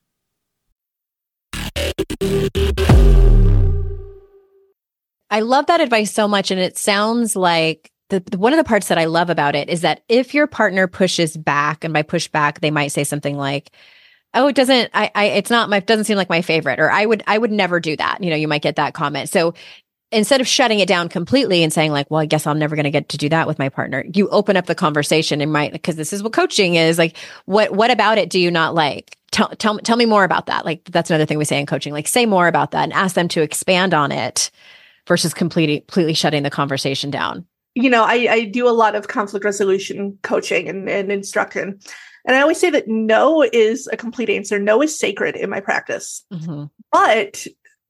I love that advice so much. And it sounds like The, the, one of the parts that I love about it is that if your partner pushes back, and by push back, they might say something like, "Oh, it doesn't, I, I, it's not my, doesn't seem like my favorite," or "I would, I would never do that." You know, you might get that comment. So instead of shutting it down completely and saying like, "Well, I guess I'm never going to get to do that with my partner," you open up the conversation and might, because this is what coaching is like. What, what about it do you not like? Tell, tell, tell me more about that. Like that's another thing we say in coaching. Like say more about that and ask them to expand on it versus completely, completely shutting the conversation down. You know, I, I do a lot of conflict resolution coaching and, and instruction. And I always say that no is a complete answer. No is sacred in my practice. Mm-hmm. But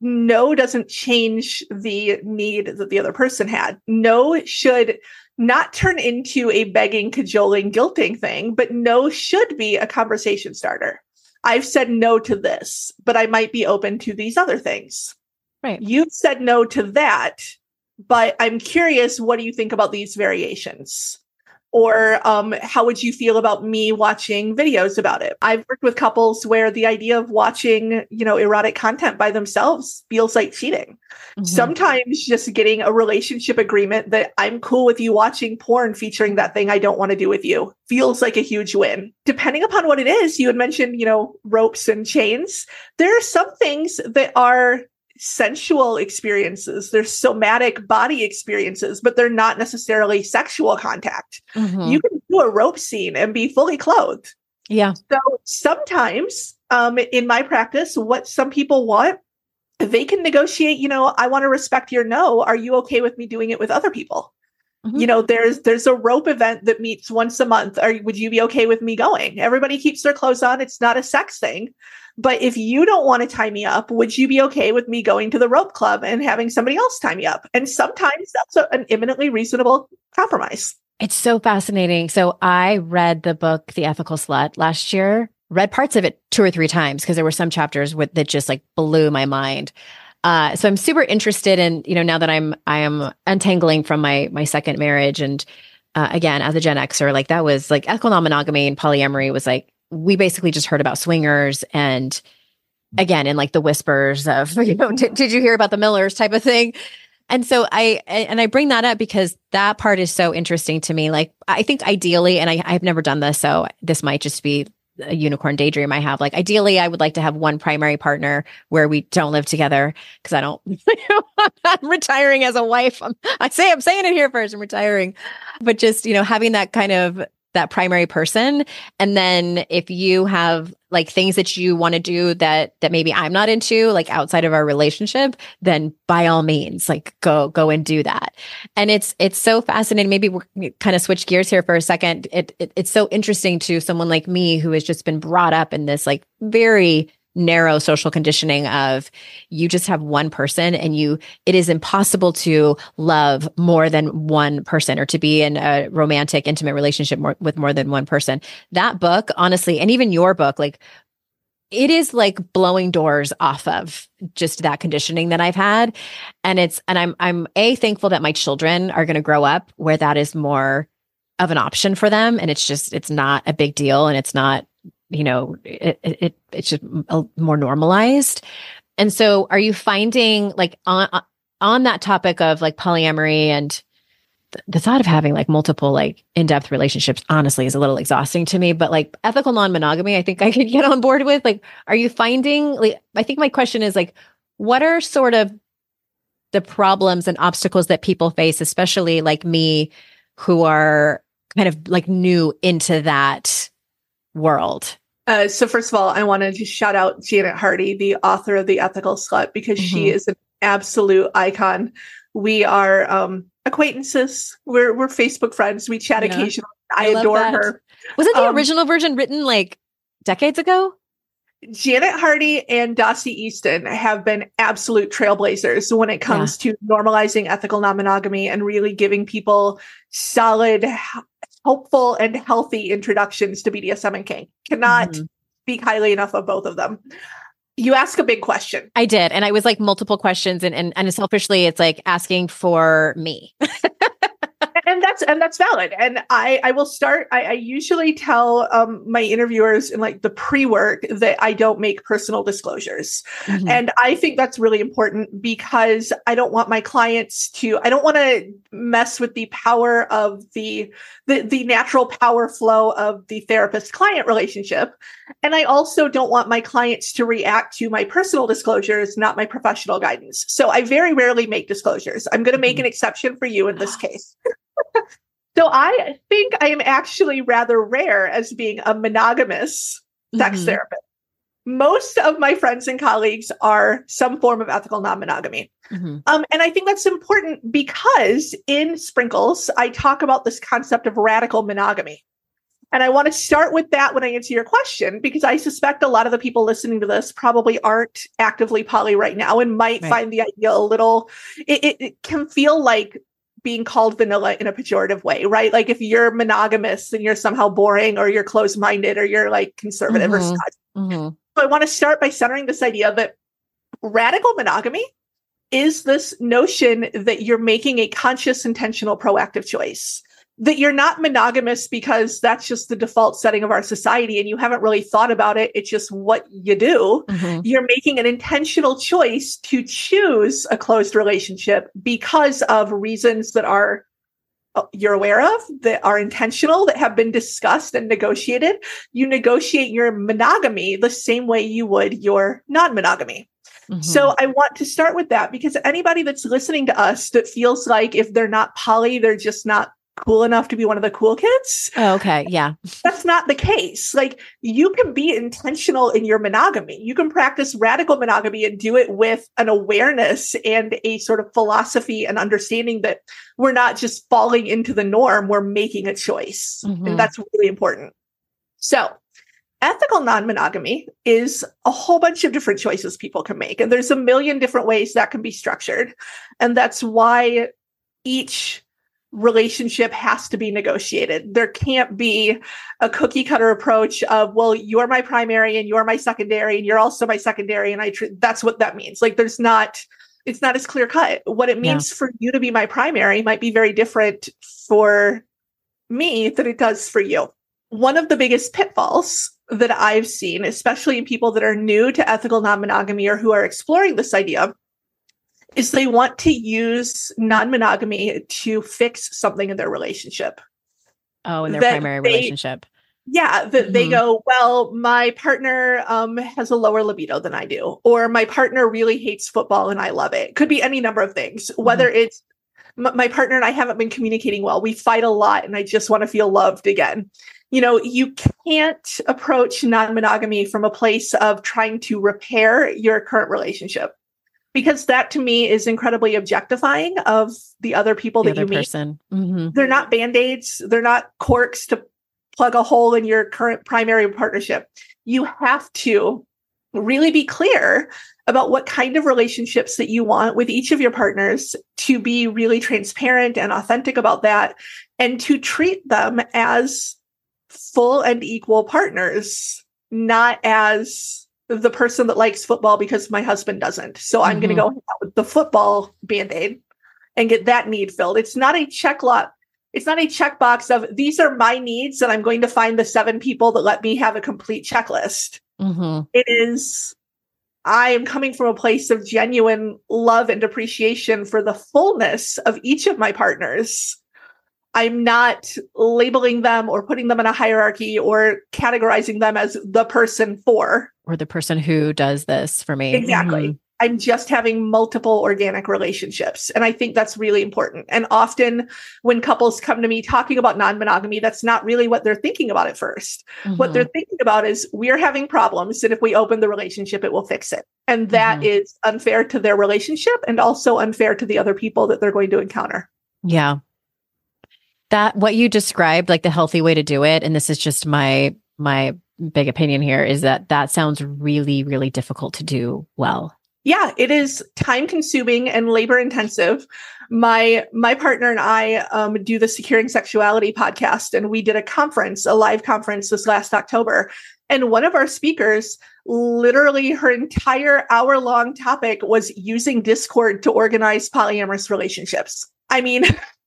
no doesn't change the need that the other person had. No should not turn into a begging, cajoling, guilting thing, but no should be a conversation starter. I've said no to this, but I might be open to these other things. Right. You've said no to that, but I'm curious, what do you think about these variations? Or um, how would you feel about me watching videos about it? I've worked with couples where the idea of watching, you know, erotic content by themselves feels like cheating. Mm-hmm. Sometimes just getting a relationship agreement that I'm cool with you watching porn featuring that thing I don't want to do with you feels like a huge win. Depending upon what it is, you had mentioned, you know, ropes and chains. There are some things that are sensual experiences. They're somatic body experiences, but they're not necessarily sexual contact. Mm-hmm. You can do a rope scene and be fully clothed. Yeah. So sometimes um, in my practice, what some people want, they can negotiate, you know, I want to respect your no. Are you okay with me doing it with other people? Mm-hmm. You know, there's there's a rope event that meets once a month. Are, would you be okay with me going? Everybody keeps their clothes on. It's not a sex thing. But if you don't want to tie me up, would you be okay with me going to the rope club and having somebody else tie me up? And sometimes that's a, an eminently reasonable compromise. It's so fascinating. So I read the book, The Ethical Slut, last year, read parts of it two or three times because there were some chapters with, that just like blew my mind. Uh, so I'm super interested in, you know, now that I'm, I am untangling from my, my second marriage. And uh, again, as a Gen Xer, like that was like ethical non-monogamy and polyamory was like, we basically just heard about swingers and again, in like the whispers of, you know, did, did you hear about the Millers type of thing? And so I, and I bring that up because that part is so interesting to me. Like, I think ideally, and I, I've never done this, so this might just be a unicorn daydream I have. Like, ideally, I would like to have one primary partner where we don't live together because I don't, I'm retiring as a wife. I'm, I say, I'm saying it here first, I'm retiring, but just, you know, having that kind of that primary person. And then if you have like things that you want to do that, that maybe I'm not into, like outside of our relationship, then by all means, like go, go and do that. And it's, it's so fascinating. Maybe we kind of switch gears here for a second. It, it it's so interesting to someone like me who has just been brought up in this like very narrow social conditioning of you just have one person and you, it is impossible to love more than one person or to be in a romantic, intimate relationship more, with more than one person. That book, honestly, and even your book, like it is like blowing doors off of just that conditioning that I've had. And it's, and I'm, I'm a thankful that my children are going to grow up where that is more of an option for them. And it's just, it's not a big deal. And it's not, you know, it, it it's just more normalized. And so are you finding like on, on that topic of like polyamory and th- the thought of having like multiple like in-depth relationships, honestly, is a little exhausting to me, but like ethical non-monogamy, I think I could get on board with. Like, are you finding, like, I think my question is like, what are sort of the problems and obstacles that people face, especially like me, who are kind of like new into that world? Uh, so first of all, I wanted to shout out Janet Hardy, the author of The Ethical Slut, because mm-hmm. she is an absolute icon. We are um, acquaintances. We're we're Facebook friends. We chat yeah. occasionally. I, I adore her. Wasn't the um, original version written like decades ago? Janet Hardy and Dossie Easton have been absolute trailblazers when it comes yeah. to normalizing ethical non-monogamy and really giving people solid, hopeful and healthy introductions to B D S M and kink. Cannot mm-hmm. speak highly enough of both of them. You ask a big question. I did. And I was like multiple questions and, and, and selfishly, it's like asking for me. And that's and that's valid. And I, I will start. I, I usually tell um, my interviewers in like the pre-work that I don't make personal disclosures. Mm-hmm. And I think that's really important because I don't want my clients to, I don't want to mess with the power of the, the, the natural power flow of the therapist-client relationship. And I also don't want my clients to react to my personal disclosures, not my professional guidance. So I very rarely make disclosures. I'm going to make mm-hmm. an exception for you in this case. So I think I am actually rather rare as being a monogamous sex mm-hmm. therapist. Most of my friends and colleagues are some form of ethical non-monogamy. Mm-hmm. Um, and I think that's important because in Sprinkles, I talk about this concept of radical monogamy. And I want to start with that when I answer your question, because I suspect a lot of the people listening to this probably aren't actively poly right now and might right. find the idea a little, it, it, it can feel like being called vanilla in a pejorative way, right? Like if you're monogamous, then you're somehow boring or you're closed-minded or you're like conservative mm-hmm. or such. Mm-hmm. So I want to start by centering this idea that radical monogamy is this notion that you're making a conscious, intentional, proactive choice. That you're not monogamous because that's just the default setting of our society and you haven't really thought about it. It's just what you do. Mm-hmm. You're making an intentional choice to choose a closed relationship because of reasons that are you're aware of, that are intentional, that have been discussed and negotiated. You negotiate your monogamy the same way you would your non-monogamy. Mm-hmm. So I want to start with that because anybody that's listening to us that feels like if they're not poly, they're just not cool enough to be one of the cool kids. Oh, okay. Yeah. That's not the case. Like you can be intentional in your monogamy. You can practice radical monogamy and do it with an awareness and a sort of philosophy and understanding that we're not just falling into the norm. We're making a choice. Mm-hmm. And that's really important. So ethical non-monogamy is a whole bunch of different choices people can make. And there's a million different ways that can be structured. And that's why each relationship has to be negotiated. There can't be a cookie cutter approach of, well, you're my primary and you're my secondary and you're also my secondary. And I, tr- that's what that means. Like there's not, it's not as clear cut. What it means yeah. for you to be my primary might be very different for me than it does for you. One of the biggest pitfalls that I've seen, especially in people that are new to ethical non-monogamy or who are exploring this idea, is they want to use non-monogamy to fix something in their relationship. Oh, in their that primary they, relationship. Yeah, that mm-hmm. they go, well, my partner um, has a lower libido than I do, or my partner really hates football and I love it. Could be any number of things, mm-hmm. whether it's m- my partner and I haven't been communicating well. We fight a lot and I just want to feel loved again. You know, you can't approach non-monogamy from a place of trying to repair your current relationship. Because that to me is incredibly objectifying of the other people the that other you person. meet. Mm-hmm. They're not Band-Aids. They're not corks to plug a hole in your current primary partnership. You have to really be clear about what kind of relationships that you want with each of your partners, to be really transparent and authentic about that, and to treat them as full and equal partners, not as the person that likes football because my husband doesn't. So mm-hmm. I'm going to go hang out with the football Band-Aid and get that need filled. It's not a check lot. It's not a checkbox of these are my needs and I'm going to find the seven people that let me have a complete checklist. Mm-hmm. It is, I am coming from a place of genuine love and appreciation for the fullness of each of my partners. I'm not labeling them or putting them in a hierarchy or categorizing them as the person for. Or the person who does this for me. Exactly. Mm-hmm. I'm just having multiple organic relationships. And I think that's really important. And often when couples come to me talking about non-monogamy, that's not really what they're thinking about at first. Mm-hmm. What they're thinking about is we're having problems. And if we open the relationship, it will fix it. And that mm-hmm. is unfair to their relationship and also unfair to the other people that they're going to encounter. Yeah. That what you described, like the healthy way to do it, and this is just my my big opinion here, is that that sounds really, really difficult to do well. Yeah, it is time consuming and labor intensive. My my partner and I um, do the Securing Sexuality podcast, and we did a conference, a live conference this last October. And one of our speakers, literally her entire hour long topic was using Discord to organize polyamorous relationships. I mean,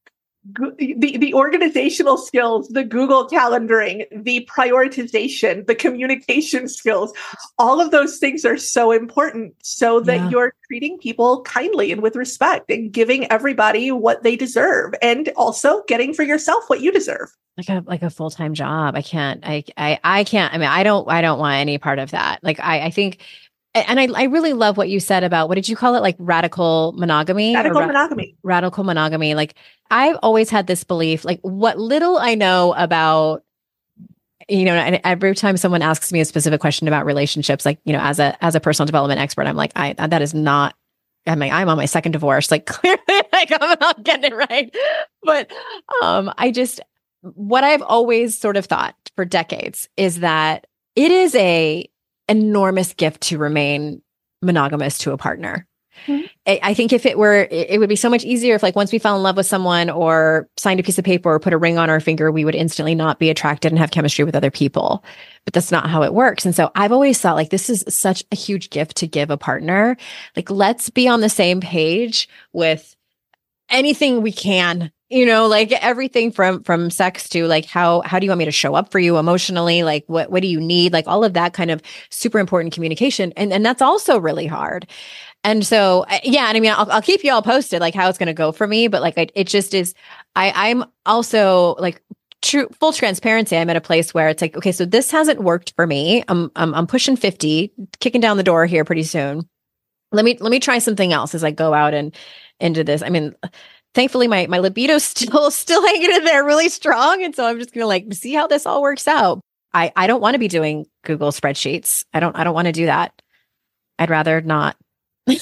The, the organizational skills, the Google calendaring, the prioritization, the communication skills, all of those things are so important so that yeah. you're treating people kindly and with respect and giving everybody what they deserve, and also getting for yourself what you deserve. Like a like a full-time job. I can't, I I I can't, I mean, I don't I don't want any part of that. Like I I think And I, I really love what you said about, what did you call it? Like radical monogamy? Radical ra- monogamy. Radical monogamy. Like I've always had this belief, like what little I know about, you know, and every time someone asks me a specific question about relationships, like, you know, as a, as a personal development expert, I'm like, I, that is not, I mean, I'm on my second divorce. Like clearly, like I'm not getting it right. But um, I just, what I've always sort of thought for decades is that it is a enormous gift to remain monogamous to a partner. Mm-hmm. I, I think if it were, it, it would be so much easier if, like, once we fell in love with someone or signed a piece of paper or put a ring on our finger, we would instantly not be attracted and have chemistry with other people. But that's not how it works. And so I've always thought, like, this is such a huge gift to give a partner. Like, let's be on the same page with anything we can. You know, like everything from, from sex to like, how, how do you want me to show up for you emotionally? Like, what, what do you need? Like all of that kind of super important communication. And, and that's also really hard. And so, yeah. And I mean, I'll, I'll keep you all posted, like how it's going to go for me. But like, I, it just is, I, I'm also like true, full transparency. I'm at a place where it's like, okay, so this hasn't worked for me. I'm, I'm, I'm pushing fifty, kicking down the door here pretty soon. Let me, let me try something else as I go out and into this. I mean, thankfully, my my libido's still still hanging in there really strong. And so I'm just gonna like see how this all works out. I, I don't want to be doing Google spreadsheets. I don't I don't want to do that. I'd rather not. I,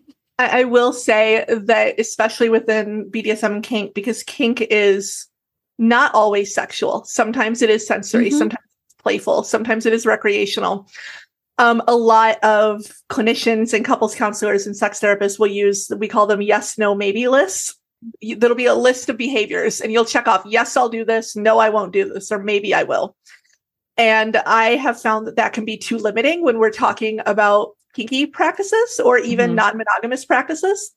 I will say that, especially within B D S M and kink, because kink is not always sexual. Sometimes it is sensory, mm-hmm. sometimes it's playful, sometimes it is recreational. Um, a lot of clinicians and couples counselors and sex therapists will use, we call them yes, no, maybe lists. you, there'll be a list of behaviors and you'll check off, yes, I'll do this. No, I won't do this. Or maybe I will. And I have found that that can be too limiting when we're talking about kinky practices or even mm-hmm. non-monogamous practices.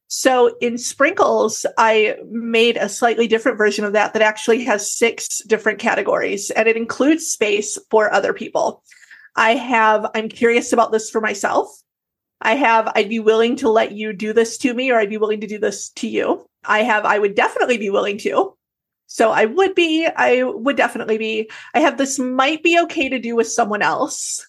So in Sprinkles, I made a slightly different version of that that actually has six different categories, and it includes space for other people. I have, I'm curious about this for myself. I have, I'd be willing to let you do this to me, or I'd be willing to do this to you. I have, I would definitely be willing to. So I would be, I would definitely be. I have, this might be okay to do with someone else,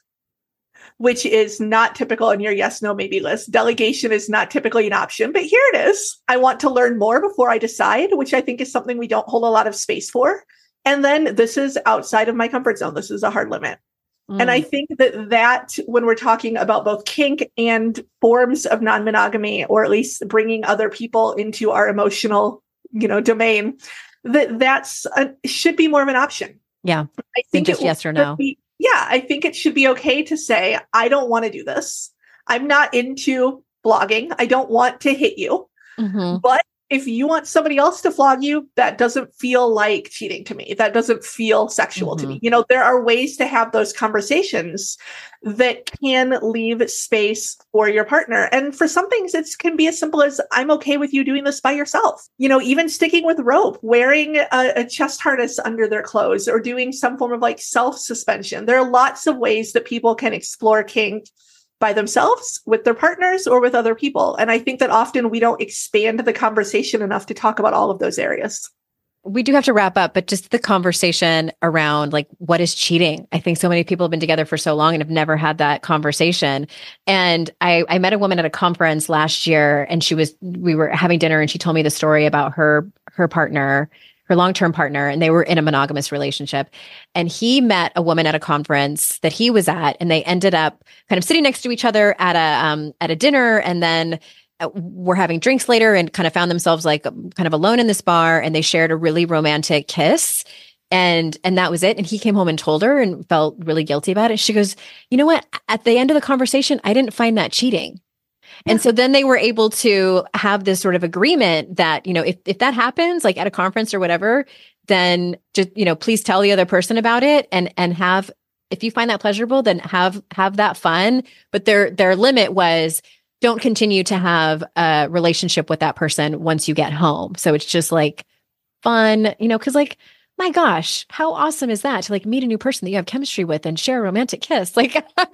which is not typical in your yes, no, maybe list. Delegation is not typically an option, but here it is. I want to learn more before I decide, which I think is something we don't hold a lot of space for. And then this is outside of my comfort zone. This is a hard limit. Mm. And I think that that when we're talking about both kink and forms of non-monogamy, or at least bringing other people into our emotional, you know, domain, that that's a, should be more of an option. Yeah. I think just yes or no. Be, yeah. I think it should be okay to say, I don't want to do this. I'm not into blogging. I don't want to hit you. Mm-hmm. But if you want somebody else to flog you, that doesn't feel like cheating to me. That doesn't feel sexual mm-hmm. to me. You know, there are ways to have those conversations that can leave space for your partner. And for some things, it can be as simple as, I'm okay with you doing this by yourself. You know, even sticking with rope, wearing a, a chest harness under their clothes, or doing some form of like self-suspension. There are lots of ways that people can explore kink by themselves, with their partners, or with other people. And I think that often we don't expand the conversation enough to talk about all of those areas. We do have to wrap up, but just the conversation around like, what is cheating? I think so many people have been together for so long and have never had that conversation. And I, I met a woman at a conference last year, and she was, we were having dinner, and she told me the story about her, her partner, her long-term partner, and they were in a monogamous relationship. And he met a woman at a conference that he was at, and they ended up kind of sitting next to each other at a um, at a dinner, and then uh, were having drinks later, and kind of found themselves like kind of alone in this bar, and they shared a really romantic kiss. And and that was it. And he came home and told her, and felt really guilty about it. She goes, you know what? At the end of the conversation, I didn't find that cheating. And so then they were able to have this sort of agreement that, you know, if, if that happens, like at a conference or whatever, then just, you know, please tell the other person about it, and, and have, if you find that pleasurable, then have, have that fun. But their, their limit was, don't continue to have a relationship with that person once you get home. So it's just like fun, you know, cause like, my gosh, how awesome is that to like meet a new person that you have chemistry with and share a romantic kiss? Like,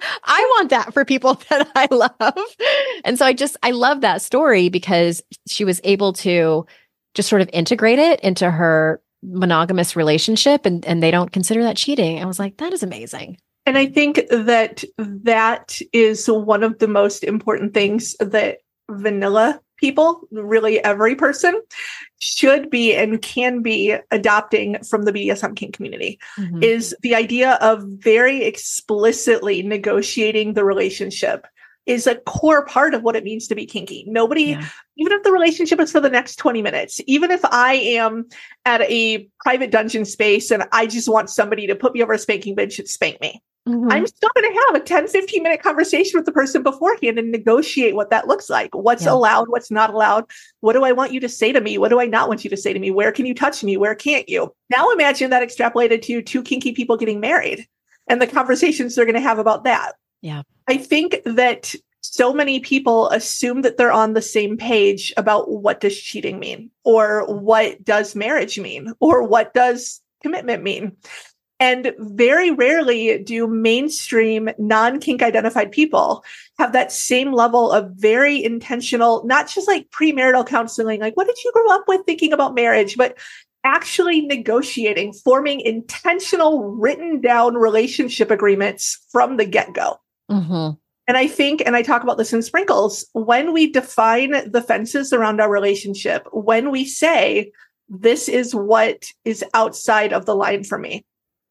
I want that for people that I love. And so I just, I love that story, because she was able to just sort of integrate it into her monogamous relationship, and, and they don't consider that cheating. I was like, that is amazing. And I think that that is one of the most important things that vanilla people, really every person, should be and can be adopting from the B D S M kink community, mm-hmm. is the idea of very explicitly negotiating the relationship is a core part of what it means to be kinky. Nobody, yeah. even if the relationship is for the next twenty minutes, even if I am at a private dungeon space and I just want somebody to put me over a spanking bench and spank me, mm-hmm. I'm still going to have a ten, fifteen minute conversation with the person beforehand and negotiate what that looks like. What's yeah. allowed, what's not allowed. What do I want you to say to me? What do I not want you to say to me? Where can you touch me? Where can't you? Now imagine that extrapolated to two kinky people getting married and the conversations they're going to have about that. Yeah. I think that so many people assume that they're on the same page about what does cheating mean, or what does marriage mean, or what does commitment mean. And very rarely do mainstream non-kink identified people have that same level of very intentional, not just like premarital counseling, like what did you grow up with thinking about marriage, but actually negotiating, forming intentional written down relationship agreements from the get-go. Mm-hmm. And I think, and I talk about this in Sprinkles, when we define the fences around our relationship, when we say, this is what is outside of the line for me,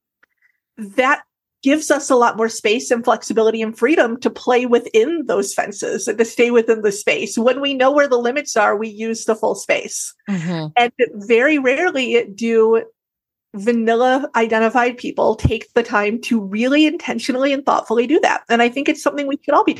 that gives us a lot more space and flexibility and freedom to play within those fences and to stay within the space. When we know where the limits are, we use the full space. Mm-hmm. And very rarely do vanilla identified people take the time to really intentionally and thoughtfully do that. And I think it's something we should all be doing.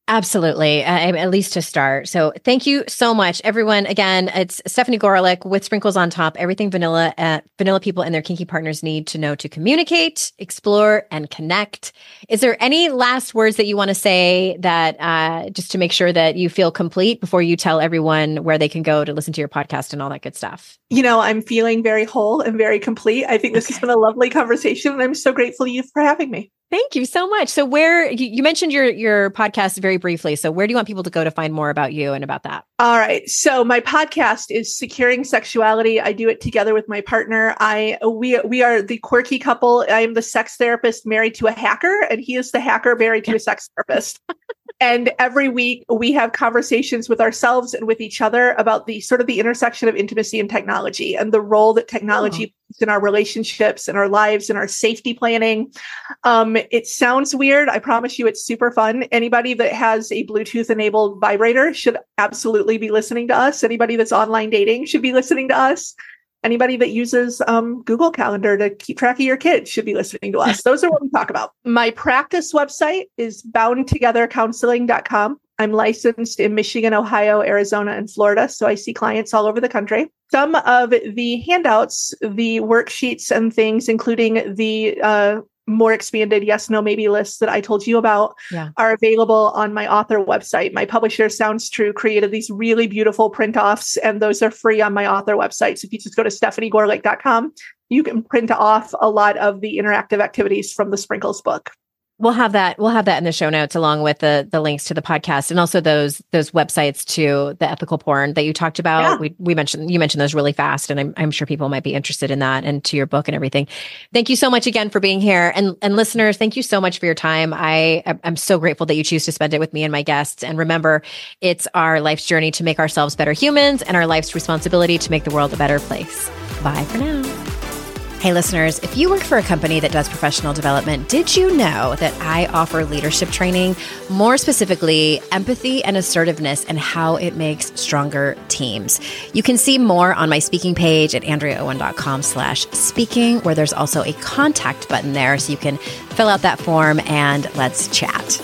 Absolutely. Uh, at least to start. So thank you so much, everyone. Again, it's Stephanie Gorelick with Sprinkles on Top, everything vanilla, uh, vanilla people and their kinky partners need to know to communicate, explore, and connect. Is there any last words that you want to say that uh, just to make sure that you feel complete before you tell everyone where they can go to listen to your podcast and all that good stuff? You know, I'm feeling very whole and very complete. I think this okay. has been a lovely conversation, and I'm so grateful to you for having me. Thank you so much. So where you, you mentioned your, your podcast very briefly. So where do you want people to go to find more about you and about that? All right. So my podcast is Securing Sexuality. I do it together with my partner. I, we, we are the quirky couple. I am the sex therapist married to a hacker, and he is the hacker married to a sex therapist. And every week we have conversations with ourselves and with each other about the sort of the intersection of intimacy and technology and the role that technology oh. plays in our relationships and our lives and our safety planning. Um, it sounds weird. I promise you it's super fun. Anybody that has a Bluetooth enabled vibrator should absolutely be listening to us. Anybody that's online dating should be listening to us. Anybody that uses um, Google Calendar to keep track of your kids should be listening to us. Those are what we talk about. My practice website is bound together counseling dot com. I'm licensed in Michigan, Ohio, Arizona, and Florida, so I see clients all over the country. Some of the handouts, the worksheets and things, including the uh, more expanded yes, no, maybe lists that I told you about yeah. are available on my author website. My publisher, Sounds True, created these really beautiful print offs, and those are free on my author website. So if you just go to stephanie gorelick dot com, you can print off a lot of the interactive activities from the Sprinkles book. We'll have that. We'll have that in the show notes, along with the the links to the podcast and also those those websites to the ethical porn that you talked about. Yeah. We we mentioned you mentioned those really fast, and I'm I'm sure people might be interested in that and to your book and everything. Thank you so much again for being here, and and listeners, thank you so much for your time. I I'm so grateful that you choose to spend it with me and my guests. And remember, it's our life's journey to make ourselves better humans, and our life's responsibility to make the world a better place. Bye for now. Hey listeners, if you work for a company that does professional development, did you know that I offer leadership training, more specifically empathy and assertiveness and how it makes stronger teams? You can see more on my speaking page at andrea owen dot com slash speaking, where there's also a contact button there so you can fill out that form and let's chat.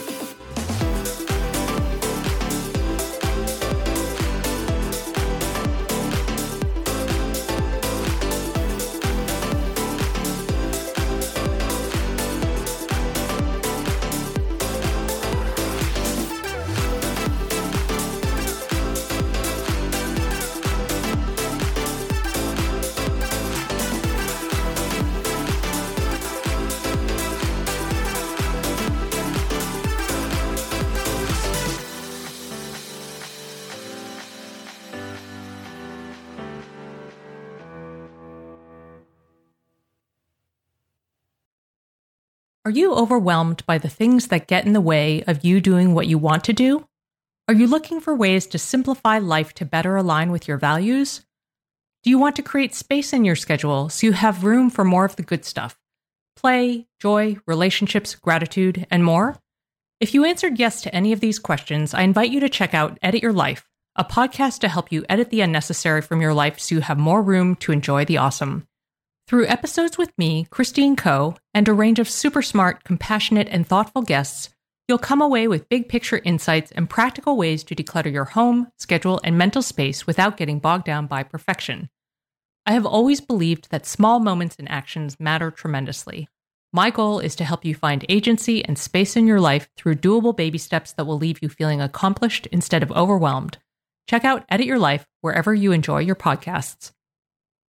Are you overwhelmed by the things that get in the way of you doing what you want to do? Are you looking for ways to simplify life to better align with your values? Do you want to create space in your schedule so you have room for more of the good stuff? Play, joy, relationships, gratitude, and more? If you answered yes to any of these questions, I invite you to check out Edit Your Life, a podcast to help you edit the unnecessary from your life so you have more room to enjoy the awesome. Through episodes with me, Christine Coe, and a range of super smart, compassionate, and thoughtful guests, you'll come away with big picture insights and practical ways to declutter your home, schedule, and mental space without getting bogged down by perfection. I have always believed that small moments and actions matter tremendously. My goal is to help you find agency and space in your life through doable baby steps that will leave you feeling accomplished instead of overwhelmed. Check out Edit Your Life wherever you enjoy your podcasts.